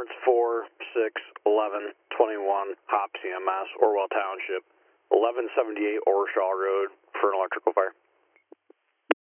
Conference 4, 6, 11, 21, HOP CMS, Orwell Township, 1178 Orshaw Road for an electrical fire.